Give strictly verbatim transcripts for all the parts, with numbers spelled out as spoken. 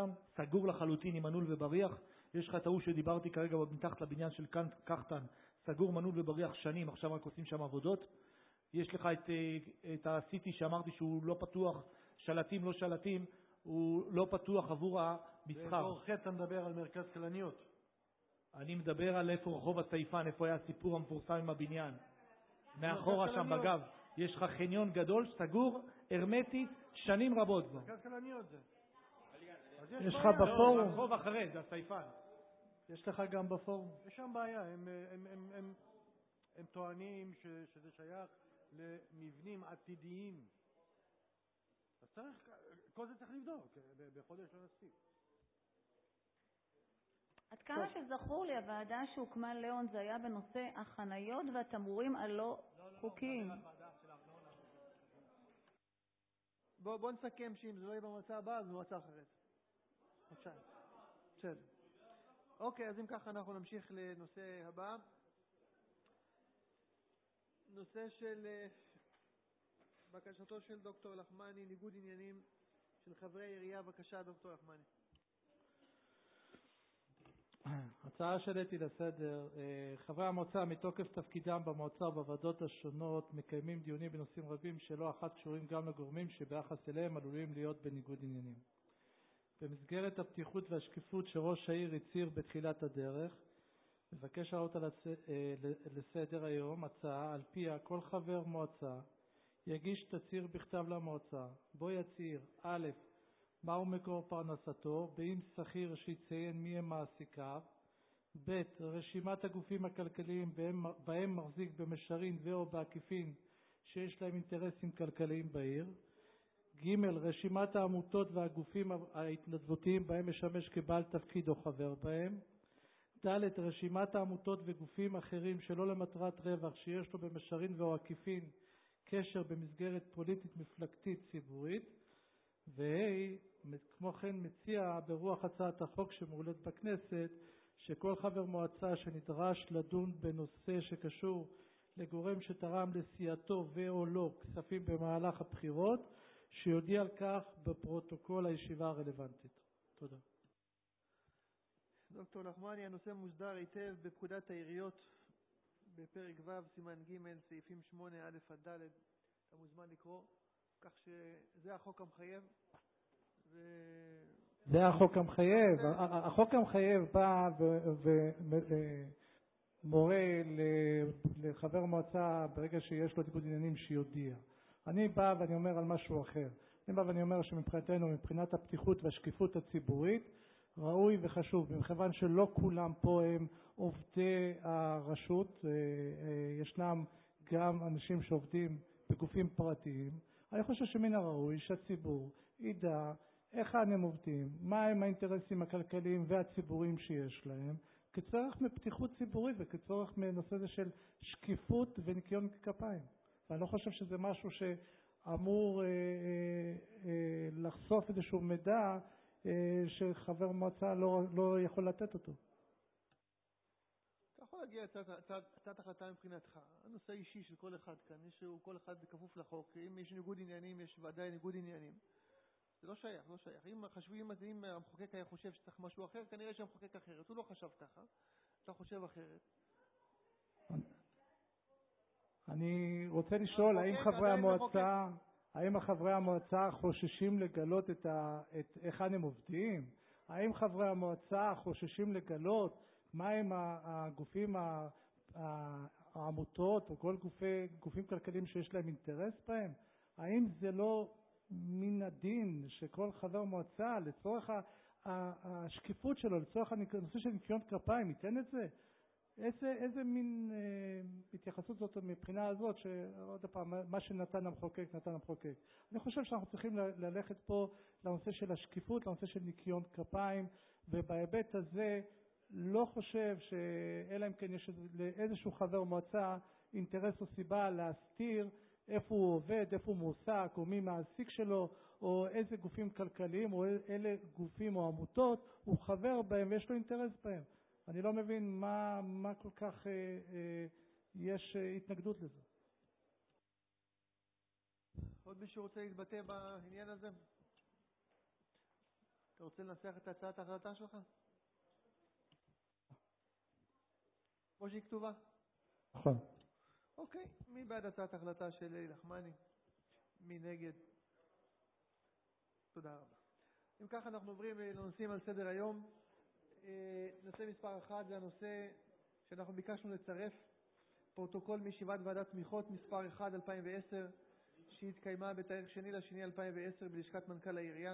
סגור לחלוטין עם מנעול ובריח. יש לך את ההוא שדיברתי כרגע מתחת לבניין של קחטן, סגור מנעול ובריח שנים, עכשיו רק עושים שם עבודות. יש לך את, את הסיטי שאמרתי שהוא לא פתוח, שלטים לא שלטים, הוא לא פתוח עבור המסחר. באזור ח' אתה מדבר על מרכז כלניות. אני מדבר על איפה רחוב הסייפן, איפה היה הסיפור המפורסם עם הבניין. מאחורה שם בגב. יש לך חניון גדול, סגור, הרמטית, שנים רבות. מרכז כלניות זה. יש לך בפורום. רחוב אחרי, זה הסייפן. יש לך גם בפורום. יש שם בעיה, הם, הם, הם, הם, הם טוענים ש, שזה שייך למבנים עתידיים. אז צריך, כל זה צריך לבדוק, בחודש לא נספיק. עד כמה שזכור לי, הוועדה שהוקמה ליאון זה היה בנושא החניות והתמרורים הלא חוקיים. בוא, בוא נסכם שאם זה לא יהיה במועצה הבאה, אז במועצה אחרת. בבקשה. בסדר. אוקיי, אז אם ככה אנחנו נמשיך לנושא הבא. נושא של בקשתו של דוקטור לחמני, ניגוד עניינים של חברי עירייה. בבקשה, דוקטור לחמני. הצעה שהעליתי לסדר, חברי המועצה מתוקף תפקידם במועצה ובוועדות השונות מקיימים דיונים בנושאים רבים שלא אחת קשורים גם לגורמים שביחס אליהם עלולים להיות בניגוד עניינים. במסגרת הפתיחות והשקיפות שראש העיר הצהיר בתחילת הדרך, מבקש להעלות לסדר היום הצעה על פיה כל חבר מועצה יגיש תצהיר בכתב למועצה, בו יצהיר א' מהו מקור פרנסתו, באם שכיר שיציין מי הם מעסיקיו, ב' רשימת הגופים הכלכליים בהם, בהם מחזיק במישרין ואו בעקיפין שיש להם אינטרסים כלכליים בעיר, ג' רשימת העמותות והגופים ההתנדבותיים בהם משמש כבעל תפקיד או חבר בהם, ד' רשימת העמותות וגופים אחרים שלא למטרת רווח שיש לו במישרין ואו עקיפין קשר במסגרת פוליטית מפלגתית ציבורית, והי, כמו כן מציע ברוח הצעת החוק שמועלית בכנסת, שכל חבר מועצה שנדרש לדון בנושא שקשור לגורם שתרם לסיעתו ואו לא כספים במהלך הבחירות, שיודיע על כך בפרוטוקול הישיבה הרלוונטית. תודה. דוקטור לחמני, הנושא מוסדר היטב בפקודת העיריות בפרק ו' סימן ג' סעיפים שמונה א' עד ד'. אתה מוזמן לקרוא, כך שזה החוק המחייב. ו... זה החוק המחייב. החוק המחייב בא ומורה לחבר מועצה ברגע שיש לו ניגוד עניינים שיודיע. אני בא ואני אומר על משהו אחר. אני בא ואני אומר שמבחינתנו, מבחינת הפתיחות והשקיפות הציבורית, ראוי וחשוב, מכיוון שלא כולם פה הם עובדי הרשות, ישנם גם אנשים שעובדים בגופים פרטיים. אני חושב שמן הראוי שהציבור ידע איך הם עובדים, מה הם האינטרסים הכלכליים והציבוריים שיש להם, כצורך מפתיחות ציבורית וכצורך מנושא זה של שקיפות וניקיון כפיים. ואני לא חושב שזה משהו שאמור אה, אה, אה, לחשוף איזשהו מידע אה, שחבר מועצה לא, לא יכול לתת אותו. אתה יכול להגיע הצעת החלטה מבחינתך. הנושא אישי של כל אחד כאן, יש כל אחד כפוף לחוק. אם יש ניגוד עניינים, יש ודאי ניגוד עניינים. זה לא שייך, לא שייך. אם חשבים, אם המחוקק היה חושב שצריך משהו אחר, כנראה שהמחוקק אחרת. הוא לא חשב ככה. אתה חושב אחרת. אני רוצה לשאול, האם חברי המועצה, האם חברי המועצה חוששים לגלות את ה, את איך הם עובדים? האם חברי המועצה חוששים לגלות מה הם הגופים, העמותות או כל גופי, גופים כלכליים שיש להם אינטרס בהם? האם זה לא מן הדין שכל חבר מועצה לצורך השקיפות שלו, לצורך הנושא של ניקיון כפיים, ייתן את זה? איזה, איזה מין אה, התייחסות זאת מבחינה הזאת, שעוד פעם, מה שנתן המחוקק, נתן המחוקק. אני חושב שאנחנו צריכים ללכת פה לנושא של השקיפות, לנושא של ניקיון כפיים, ובהיבט הזה לא חושב שאלא אם כן יש לאיזשהו חבר מועצה אינטרס או סיבה להסתיר איפה הוא עובד, איפה הוא מועסק, או מי מעסיק שלו, או איזה גופים כלכליים, או אלה גופים או עמותות, הוא חבר בהם ויש לו אינטרס בהם. אני לא מבין מה, מה כל כך אה, אה, יש אה, התנגדות לזה. עוד מישהו רוצה להתבטא בעניין הזה? אתה רוצה לנסח את הצעת ההחלטה שלך? כמו שהיא כתובה? נכון. אוקיי, מי בעד הצעת ההחלטה של אלי נחמני? מי נגד? תודה רבה. אם כך אנחנו עוברים לנושאים על סדר היום. נושא מספר אחד זה הנושא שאנחנו ביקשנו לצרף, פרוטוקול מישיבת ועדת תמיכות מספר אחד אלפיים ועשר שהתקיימה בתאריך שני לשני אלפיים ועשר בלשכת מנכ"ל העירייה.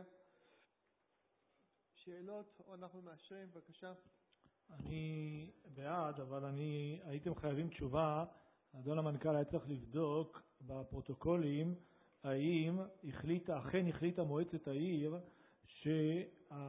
שאלות או אנחנו מאשרים? בבקשה. אני בעד, אבל אני הייתם חייבים תשובה. אדון המנכ"ל היה צריך לבדוק בפרוטוקולים האם החליטה, אכן החליטה מועצת העיר שה...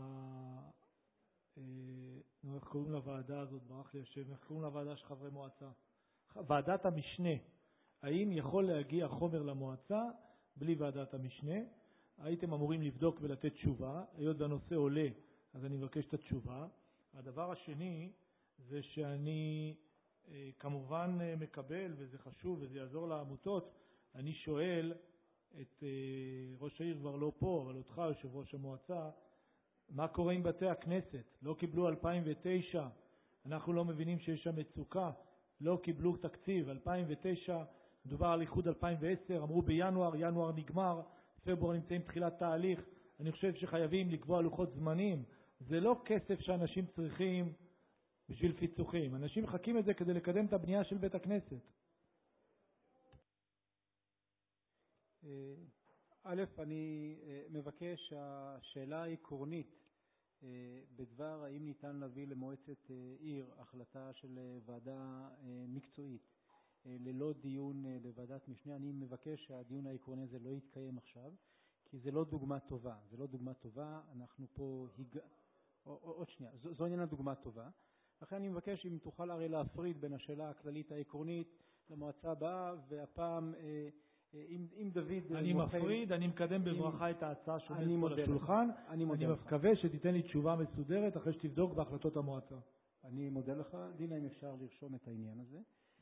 נו, איך קוראים לוועדה הזאת? ברח לי השם. איך קוראים לוועדה של חברי מועצה? ועדת המשנה. האם יכול להגיע חומר למועצה בלי ועדת המשנה? הייתם אמורים לבדוק ולתת תשובה. היות והנושא עולה, אז אני מבקש את התשובה. הדבר השני זה שאני אה, כמובן מקבל, וזה חשוב וזה יעזור לעמותות. אני שואל את אה, ראש העיר, כבר לא פה, אבל אותך, יושב ראש המועצה, מה קורה עם בתי הכנסת? לא קיבלו אלפיים ותשע, אנחנו לא מבינים שיש שם מצוקה, לא קיבלו תקציב. אלפיים ותשע, מדובר על איחוד אלפיים ועשר, אמרו בינואר, ינואר נגמר, פברואר נמצאים תחילת תהליך. אני חושב שחייבים לקבוע לוחות זמנים. זה לא כסף שאנשים צריכים בשביל פיצוחים. אנשים מחכים את זה כדי לקדם את הבנייה של בית הכנסת. א', אני מבקש השאלה העקרונית בדבר האם ניתן להביא למועצת עיר החלטה של ועדה מקצועית ללא דיון בוועדת משנה. אני מבקש שהדיון העקרוני הזה לא יתקיים עכשיו, כי זה לא דוגמה טובה. זה לא דוגמה טובה. אנחנו פה הג... עוד שנייה, זו, זו איננה דוגמה טובה. לכן אני מבקש אם תוכל הרי להפריד בין השאלה הכללית העקרונית למועצה הבאה, והפעם אם, אם דוד... אני מוכן, מפריד, אני מקדם בברכה את ההצעה שעומדת פה לשולחן. אני, אני מקווה שתיתן לי תשובה מסודרת אחרי שתבדוק בהחלטות המועצה. אני מודה לך. דינה, אם אפשר לרשום את העניין הזה.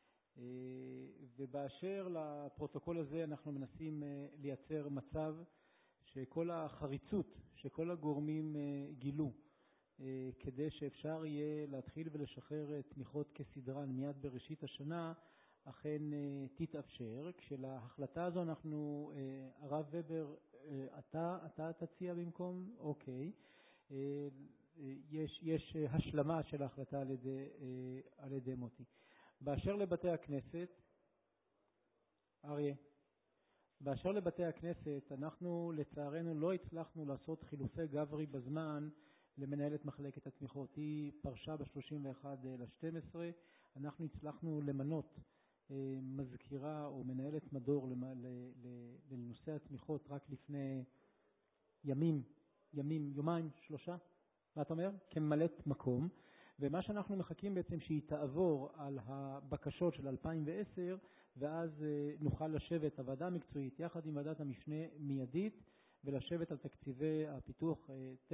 ובאשר לפרוטוקול הזה אנחנו מנסים לייצר מצב שכל החריצות שכל הגורמים גילו כדי שאפשר יהיה להתחיל ולשחרר תמיכות כסדרן מיד בראשית השנה אכן תתאפשר. כשלהחלטה הזו אנחנו, הרב ובר, אתה, אתה תציע במקום? אוקיי. יש, יש השלמה של ההחלטה על ידי, על ידי מוטי. באשר לבתי הכנסת, אריה, באשר לבתי הכנסת, אנחנו לצערנו לא הצלחנו לעשות חילופי גברי בזמן למנהלת מחלקת התמיכות. היא פרשה ב-שלושים ואחד לשתים עשרה. אנחנו הצלחנו למנות מזכירה או מנהלת מדור לנושא התמיכות רק לפני ימים, ימים, יומיים, שלושה, מה אתה אומר? כממלאת מקום. ומה שאנחנו מחכים בעצם שהיא תעבור על הבקשות של אלפיים ועשר, ואז נוכל לשבת הוועדה המקצועית יחד עם ועדת המשנה מיידית ולשבת על תקציבי הפיתוח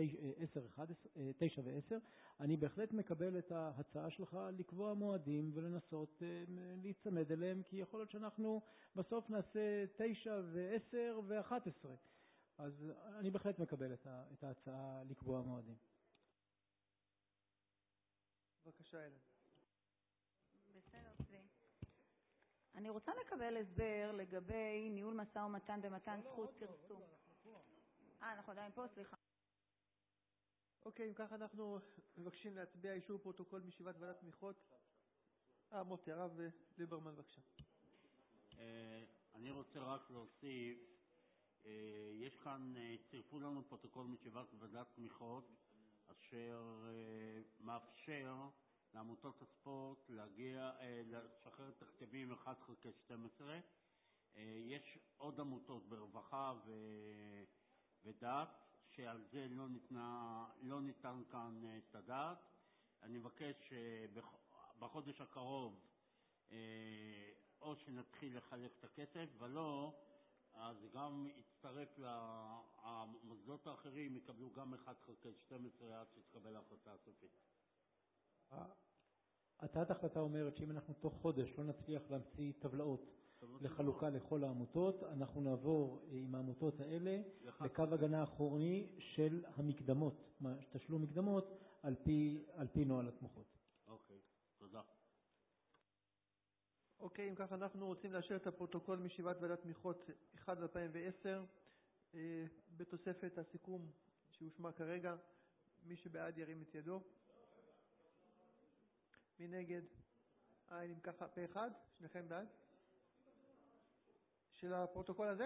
תשע ועשר. אני בהחלט מקבל את ההצעה שלך לקבוע מועדים ולנסות להצמד אליהם, כי יכול להיות שאנחנו בסוף נעשה תשע ועשר ואחת עשרה. אז אני בהחלט מקבל את ההצעה לקבוע מועדים. בבקשה, אלן. בסדר, צבי. אני רוצה לקבל הסבר לגבי ניהול משא ומתן במתן זכות פרסום. אה, אנחנו עדיין פה, סליחה. אוקיי, אם כך אנחנו מבקשים להצביע אישור פרוטוקול מישיבת ועדת תמיכות. אה, מוטי, הרב ליברמן, בבקשה. אני רוצה רק להוסיף, יש כאן, צירפו לנו פרוטוקול מישיבת ועדת תמיכות, אשר מאפשר לעמותות הספורט להגיע, לשחרר תקציבים אחד חלקי שתים עשרה. יש עוד עמותות ברווחה ו... ודעת, שעל זה לא ניתנה, לא ניתן כאן את הדעת. אני מבקש בחודש הקרוב או שנתחיל לחלק את הכסף, ולא, אז גם יצטרף למוסדות האחרים, יקבלו גם אחד חלקי שתים עשרה עד שתקבל ההחלטה הסופית. הצעת החלטה אומרת שאם אנחנו תוך חודש לא נצליח להמציא טבלאות לחלוקה לכל העמותות. אנחנו נעבור עם העמותות האלה לקו הגנה האחורי של המקדמות, תשלום מקדמות על פי, על פי נוהל התמוחות. אוקיי, תודה. אוקיי, אם כך אנחנו רוצים לאשר את הפרוטוקול מישיבת ועדת תמיכות אחת אלפיים ועשר בתוספת הסיכום שהושמע כרגע. מי שבעד ירים את ידו. מי נגד? אה, אם ככה פה אחד, שניכם בעד? של הפרוטוקול הזה?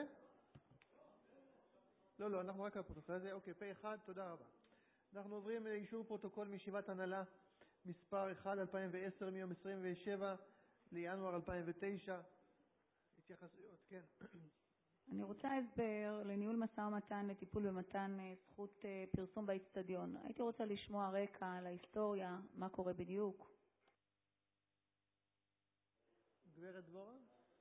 לא, לא, אנחנו רק על הפרוטוקול הזה. אוקיי, פה אחד, תודה רבה. אנחנו עוברים לאישור פרוטוקול מישיבת הנהלה מספר אחת אלפיים ועשר מיום עשרים ושבעה לינואר אלפיים ותשע. התייחסויות, כן. אני רוצה הסבר לניהול משא ומתן לטיפול במתן זכות פרסום באצטדיון. הייתי רוצה לשמוע רקע על ההיסטוריה, מה קורה בדיוק. גברת דבורה?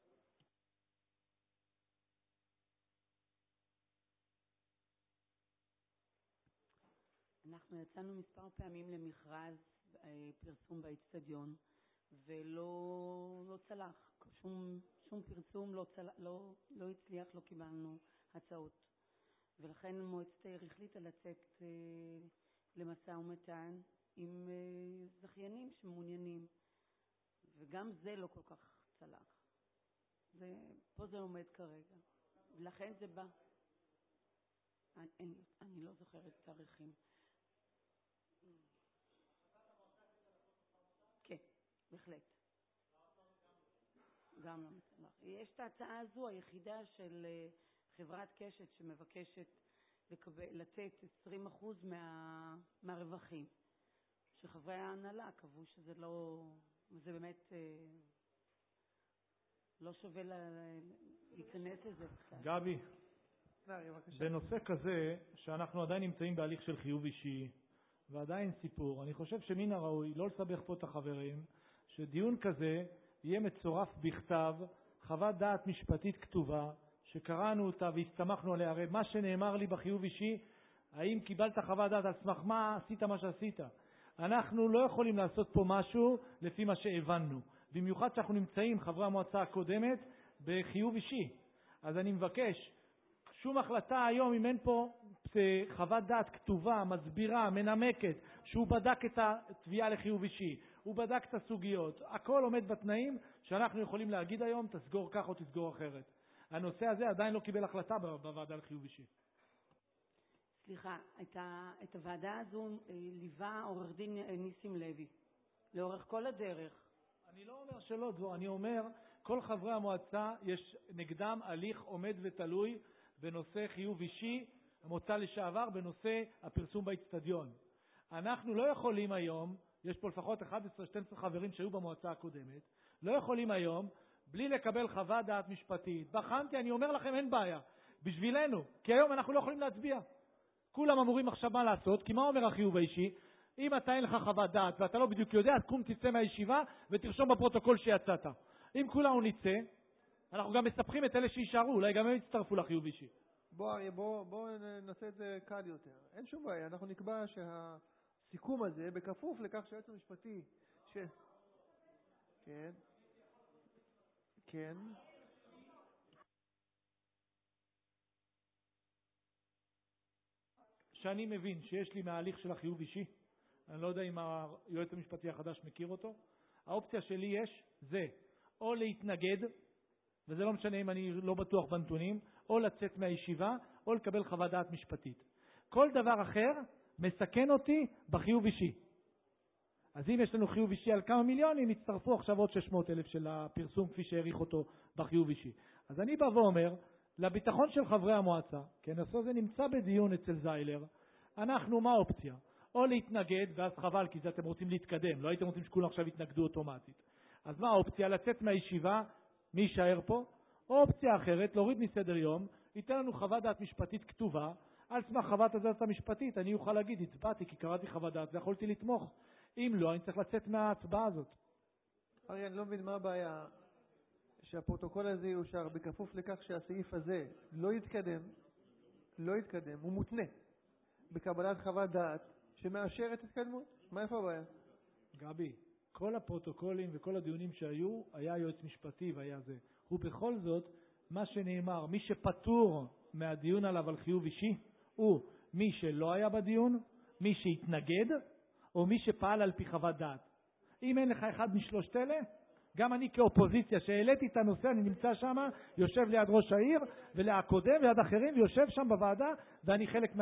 אנחנו יצאנו מספר פעמים למכרז פרסום באצטדיון ולא לא צלח. שום שום פרסום לא צלח, לא לא הצליח, לא קיבלנו הצעות. ולכן מועצת העיר החליטה לצאת למשא ומתן עם זכיינים שמעוניינים. וגם זה לא כל כך צלח. זה פה זה עומד כרגע. ולכן זה בא. אני, אני, אני לא זוכרת תאריכים. כן, בהחלט. גם לא מצלח. יש את ההצעה הזו היחידה של חברת קשת שמבקשת לקבל, לתת עשרים אחוז מה, מהרווחים. שחברי ההנהלה קבעו שזה לא, זה באמת לא שווה להיכנס לזה. גבי, בנושא כזה שאנחנו עדיין נמצאים בהליך של חיוב אישי ועדיין סיפור, אני חושב שמן הראוי לא לסבך פה את החברים, שדיון כזה יהיה מצורף בכתב, חוות דעת משפטית כתובה, שקראנו אותה והסתמכנו עליה. הרי מה שנאמר לי בחיוב אישי, האם קיבלת חוות דעת על סמך מה עשית מה שעשית? אנחנו לא יכולים לעשות פה משהו לפי מה שהבנו, במיוחד שאנחנו נמצאים, חברי המועצה הקודמת, בחיוב אישי. אז אני מבקש, שום החלטה היום, אם אין פה חוות דעת כתובה, מסבירה, מנמקת, שהוא בדק את התביעה לחיוב אישי, הוא בדק את הסוגיות, הכל עומד בתנאים שאנחנו יכולים להגיד היום, תסגור כך או תסגור אחרת. הנושא הזה עדיין לא קיבל החלטה בוועדה לחיוב אישי. סליחה, את, ה, את הוועדה הזו ליווה עורך דין ניסים לוי, לאורך כל הדרך. אני לא אומר שלא, דבור, אני אומר, כל חברי המועצה יש נגדם הליך עומד ותלוי בנושא חיוב אישי, המועצה לשעבר, בנושא הפרסום באצטדיון. אנחנו לא יכולים היום, יש פה לפחות אחת עשרה שתים עשרה חברים שהיו במועצה הקודמת, לא יכולים היום, בלי לקבל חוות דעת משפטית. בחנתי, אני אומר לכם, אין בעיה, בשבילנו, כי היום אנחנו לא יכולים להצביע. כולם אמורים עכשיו מה לעשות, כי מה אומר החיוב האישי? אם אתה אין לך חוות דעת ואתה לא בדיוק יודע, אז קום תצא מהישיבה ותרשום בפרוטוקול שיצאת. אם כולנו נצא, אנחנו גם מספחים את אלה שישארו, אולי גם הם יצטרפו לחיוב אישי. בוא, בוא, בוא נעשה את זה קל יותר. אין שום בעיה, אנחנו נקבע שהסיכום הזה בכפוף לכך שהיועץ המשפטי ש... כן. כן. שאני מבין שיש לי מההליך של החיוב אישי, אני לא יודע אם היועץ המשפטי החדש מכיר אותו, האופציה שלי יש זה או להתנגד, וזה לא משנה אם אני לא בטוח בנתונים, או לצאת מהישיבה, או לקבל חוות דעת משפטית. כל דבר אחר מסכן אותי בחיוב אישי. אז אם יש לנו חיוב אישי על כמה מיליונים, יצטרפו עכשיו עוד שש מאות אלף של הפרסום כפי שהעריך אותו בחיוב אישי. אז אני בא ואומר, לביטחון של חברי המועצה, כי הנושא הזה נמצא בדיון אצל זיילר, אנחנו מה האופציה? או להתנגד, ואז חבל, כי זה אתם רוצים להתקדם, לא הייתם רוצים שכולם עכשיו יתנגדו אוטומטית. אז מה האופציה? לצאת מהישיבה, מי יישאר פה? או אופציה אחרת, להוריד מסדר יום, ייתן לנו חוות דעת משפטית כתובה, על סמך חוות הדעת המשפטית, אני אוכל להגיד, הצבעתי כי קראתי חוות דעת ויכולתי לתמוך. אם לא, אני צריך לצאת מההצבעה הזאת. אריה, אני לא מבין מה הבעיה שהפרוטוקול הזה יאושר בכפוף לכך שהסעיף הזה לא יתקדם, לא יתקדם, הוא מותנה בקבלת חוות דעת שמאשרת התקדמות. מה איפה הבעיה? גבי, כל הפרוטוקולים וכל הדיונים שהיו, היה יועץ משפטי והיה זה. ובכל זאת, מה שנאמר, מי שפטור מהדיון עליו על חיוב אישי, הוא מי שלא היה בדיון, מי שהתנגד, או מי שפעל על פי חוות דעת. אם אין לך אחד משלושת אלה, גם אני כאופוזיציה שהעליתי את הנושא, אני נמצא שם, יושב ליד ראש העיר, ולקודם ויד אחרים, ויושב שם בוועדה, ואני חלק מה...